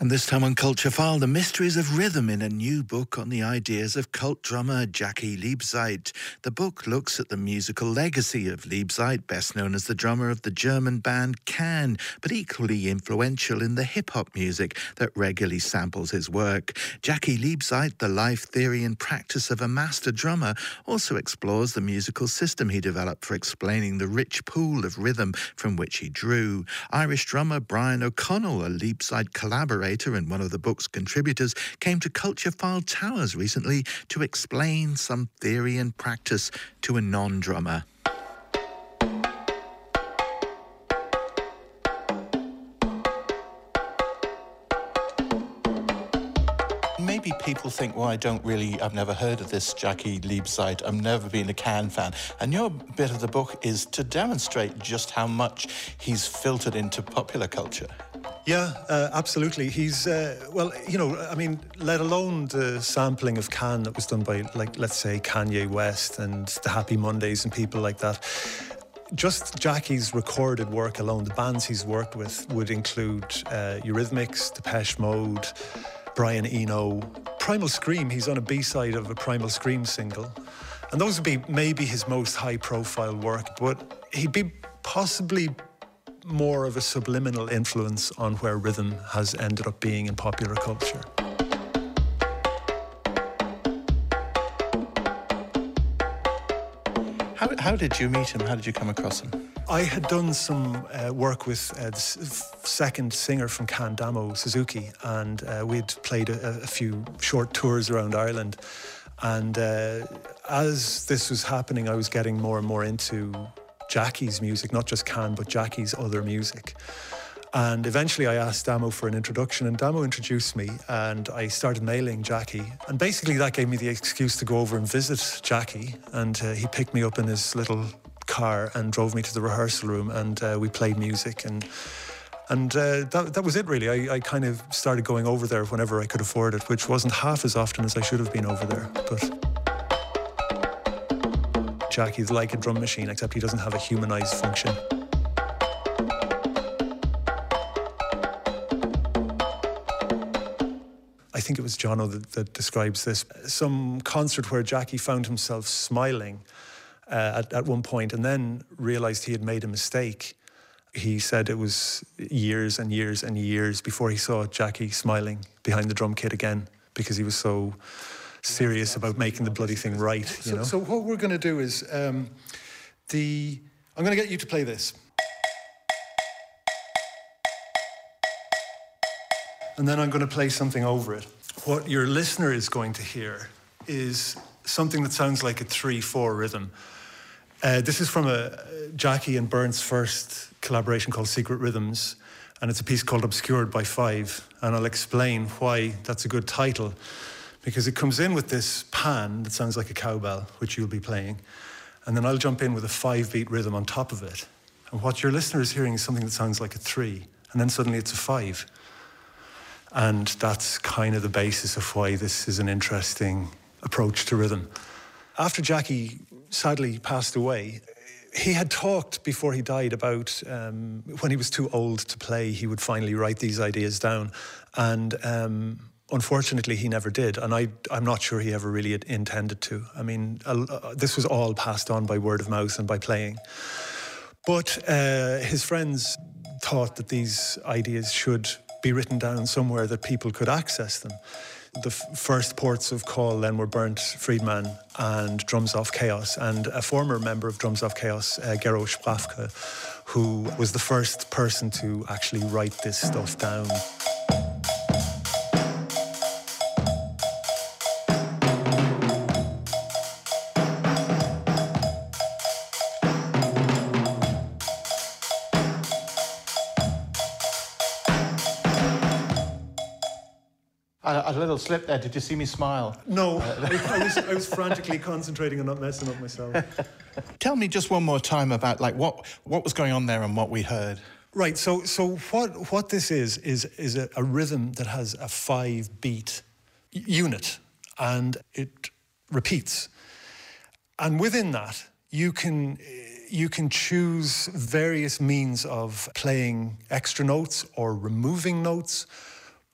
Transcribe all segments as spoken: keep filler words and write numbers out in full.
And this time on Culture File, the mysteries of rhythm in a new book on the ideas of cult drummer Jackie Liebzeit. The book looks at the musical legacy of Liebzeit, best known as the drummer of the German band Can, but equally influential in the hip-hop music that regularly samples his work. Jackie Liebzeit, the life, theory and practice of a master drummer, also explores the musical system he developed for explaining the rich pool of rhythm from which he drew. Irish drummer Brian O'Connell, a Liebzeit collaborator and one of the book's contributors, came to Culture File Towers recently to explain some theory and practice to a non-drummer. Maybe people think, well, I don't really, I've never heard of this Jackie Liebzeit, I've never been a Can fan. And your bit of the book is to demonstrate just how much he's filtered into popular culture. Yeah, uh, absolutely. He's, uh, well, you know, I mean, let alone the sampling of Can that was done by, like, let's say, Kanye West and the Happy Mondays and people like that. Just Jackie's recorded work alone, the bands he's worked with would include uh, Eurythmics, Depeche Mode, Brian Eno, Primal Scream. He's on a B-side of a Primal Scream single. And those would be maybe his most high-profile work, but he'd be possibly more of a subliminal influence on where rhythm has ended up being in popular culture. How, how did you meet him? How did you come across him? I had done some uh, work with uh, the s- second singer from Can, Damo Suzuki, and uh, we'd played a, a few short tours around Ireland. And uh, as this was happening, I was getting more and more into Jackie's music, not just Can, but Jackie's other music. And eventually I asked Damo for an introduction, and Damo introduced me, and I started mailing Jackie. And basically that gave me the excuse to go over and visit Jackie, and uh, he picked me up in his little car and drove me to the rehearsal room, and uh, we played music, and and uh, that, that was it really. I, I kind of started going over there whenever I could afford it, which wasn't half as often as I should have been over there. But Jackie's like a drum machine, except he doesn't have a humanized function. I think it was Jono that, that describes this. Some concert where Jackie found himself smiling uh, at, at one point and then realized he had made a mistake. He said it was years and years and years before he saw Jackie smiling behind the drum kit again, because he was so serious about making the bloody thing right, you know? So, so what we're going to do is, um, the I'm going to get you to play this. And then I'm going to play something over it. What your listener is going to hear is something that sounds like a three four rhythm. Uh, this is from a Jackie and Burnt's first collaboration called Secret Rhythms, and it's a piece called Obscured by Five, and I'll explain why that's a good title, because it comes in with this pan that sounds like a cowbell, which you'll be playing, and then I'll jump in with a five-beat rhythm on top of it. And what your listener is hearing is something that sounds like a three, and then suddenly it's a five. And that's kind of the basis of why this is an interesting approach to rhythm. After Jackie sadly passed away, he had talked before he died about um, when he was too old to play, he would finally write these ideas down. And um, unfortunately, he never did. And I, I'm not sure he ever really had intended to. I mean, uh, this was all passed on by word of mouth and by playing. But uh, his friends thought that these ideas should be written down somewhere that people could access them. The f- first ports of call then were Bernd Friedman and Drums Off Chaos, and a former member of Drums Off Chaos, uh, Gero Sprafke, who was the first person to actually write this stuff down. A little slip there. Did you see me smile? No, I, I, was, I was frantically concentrating on not messing up myself. Tell me just one more time about like what what was going on there and what we heard. Right. So so what what this is is is a, a rhythm that has a five beat unit, and it repeats. And within that, you can you can choose various means of playing extra notes or removing notes.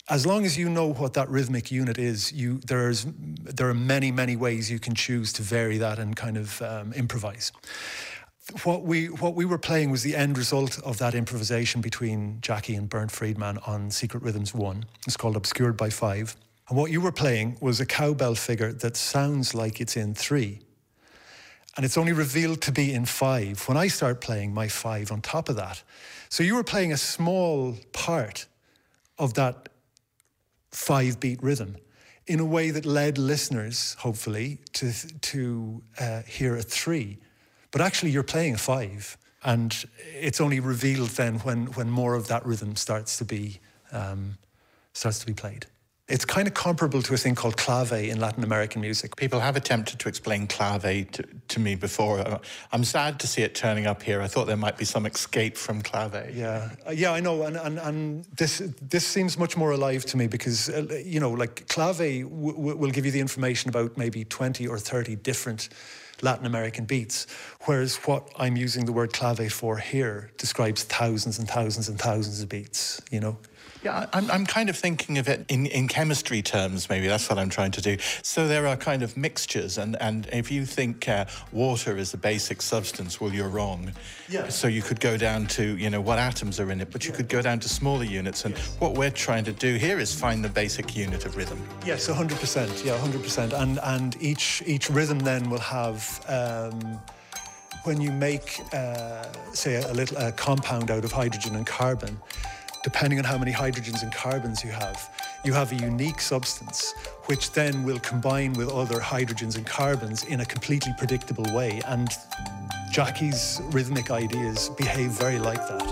as long as you know what that rhythmic unit is, you there's there are many, many ways you can choose to vary that and kind of um, improvise. What we what we were playing was the end result of that improvisation between Jackie and Bernd Friedman on Secret Rhythms one. It's called Obscured by Five. And what you were playing was a cowbell figure that sounds like it's in three. And it's only revealed to be in five when I start playing my five on top of that. So you were playing a small part of that five-beat rhythm in a way that led listeners, hopefully, to, to uh, hear a three. But actually, you're playing a five, and it's only revealed then when when more of that rhythm starts to be um, starts to be played. It's kind of comparable to a thing called clave in Latin American music. People have attempted to explain clave to, to me before. I'm sad to see it turning up here. I thought there might be some escape from clave. Yeah, uh, yeah, I know, and and, and this this seems much more alive to me because uh, you know, like clave w- w- will give you the information about maybe twenty or thirty different Latin American beats, whereas what I'm using the word clave for here describes thousands and thousands and thousands of beats, you know? Yeah, I'm, I'm kind of thinking of it in, in chemistry terms, maybe. That's what I'm trying to do. So there are kind of mixtures, and, and if you think uh, water is the basic substance, well, you're wrong. Yeah. So you could go down to, you know, what atoms are in it, but you yeah. could go down to smaller units, and yes. what we're trying to do here is find the basic unit of rhythm. Yes, one hundred percent, yeah, one hundred percent. And, and each, each rhythm then will have... Um, when you make, uh, say, a little a compound out of hydrogen and carbon, depending on how many hydrogens and carbons you have, you have a unique substance which then will combine with other hydrogens and carbons in a completely predictable way. And Jackie's rhythmic ideas behave very like that.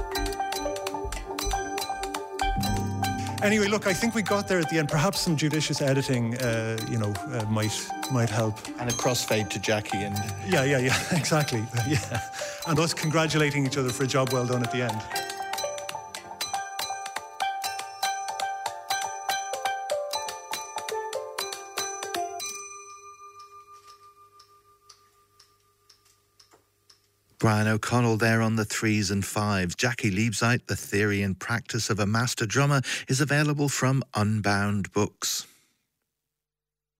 Anyway, look, I think we got there at the end. Perhaps some judicious editing, uh, you know, uh, might might help. And a crossfade to Jackie and... Yeah, yeah, yeah, exactly. Yeah. And us congratulating each other for a job well done at the end. Brian O'Connell there on the threes and fives. Jackie Liebzeit, The Theory and Practice of a Master Drummer, is available from Unbound Books.